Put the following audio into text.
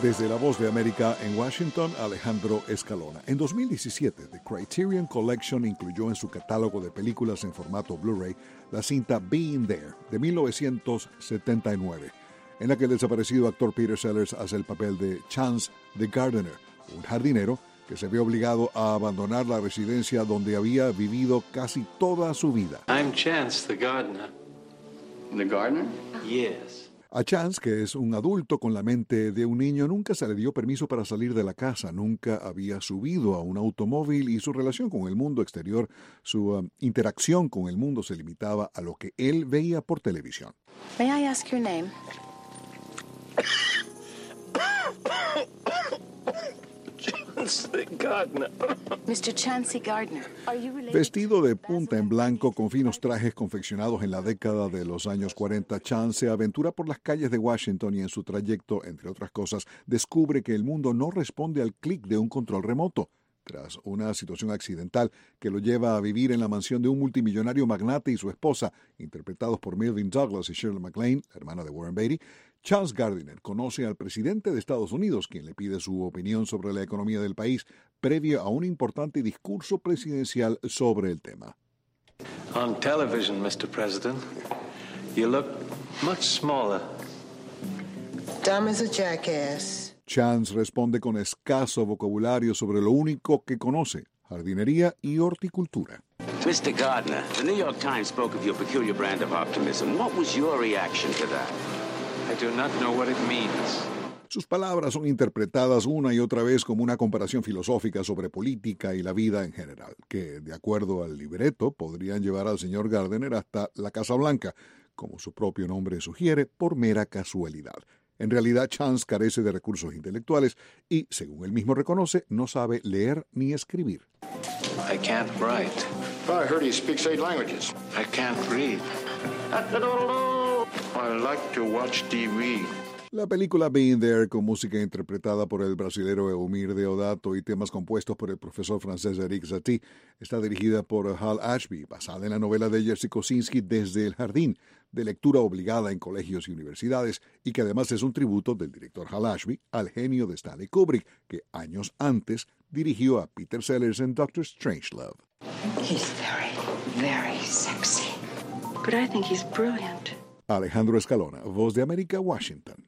Desde La Voz de América en Washington, Alejandro Escalona. En 2017, The Criterion Collection incluyó en su catálogo de películas en formato Blu-ray la cinta Being There, de 1979, en la que el desaparecido actor Peter Sellers hace el papel de Chance the Gardener, un jardinero que se ve obligado a abandonar la residencia donde había vivido casi toda su vida. I'm Chance the Gardener. The gardener? Yes. A Chance, que es un adulto con la mente de un niño, nunca se le dio permiso para salir de la casa, nunca había subido a un automóvil y su relación con el mundo exterior, su interacción con el mundo se limitaba a lo que él veía por televisión. May I ask your name? Chancey Gardner. Mr. Chancey Gardner. Are you related Vestido to de punta en Basil blanco con finos trajes confeccionados en la década de los años 40, Chance se aventura por las calles de Washington y en su trayecto, entre otras cosas, descubre que el mundo no responde al clic de un control remoto. Tras una situación accidental que lo lleva a vivir en la mansión de un multimillonario magnate y su esposa, interpretados por Melvyn Douglas y Shirley MacLaine, la hermana de Warren Beatty, Chance Gardiner conoce al presidente de Estados Unidos, quien le pide su opinión sobre la economía del país, previo a un importante discurso presidencial sobre el tema. On television, Mr. President, you look much smaller. Dumb as a jackass. Chance responde con escaso vocabulario sobre lo único que conoce, jardinería y horticultura. Mr. Gardner, the New York Times spoke of your peculiar brand of optimism. What was your reaction to that? I do not know what it means. Sus palabras son interpretadas una y otra vez como una comparación filosófica sobre política y la vida en general, que, de acuerdo al libreto, podrían llevar al señor Gardner hasta la Casa Blanca, como su propio nombre sugiere, por mera casualidad. En realidad, Chance carece de recursos intelectuales y, según él mismo reconoce, no sabe leer ni escribir. I can't write. I heard he speaks 8 languages. I can't read. I like to watch TV. La película Being There, con música interpretada por el brasilero Eumir Deodato y temas compuestos por el profesor francés Eric Satie, está dirigida por Hal Ashby, basada en la novela de Jerzy Kosinski Desde el Jardín, de lectura obligada en colegios y universidades, y que además es un tributo del director Hal Ashby al genio de Stanley Kubrick, que años antes dirigió a Peter Sellers en Doctor Strangelove. He's very, very sexy. But I think he's brilliant. Alejandro Escalona, Voz de América, Washington.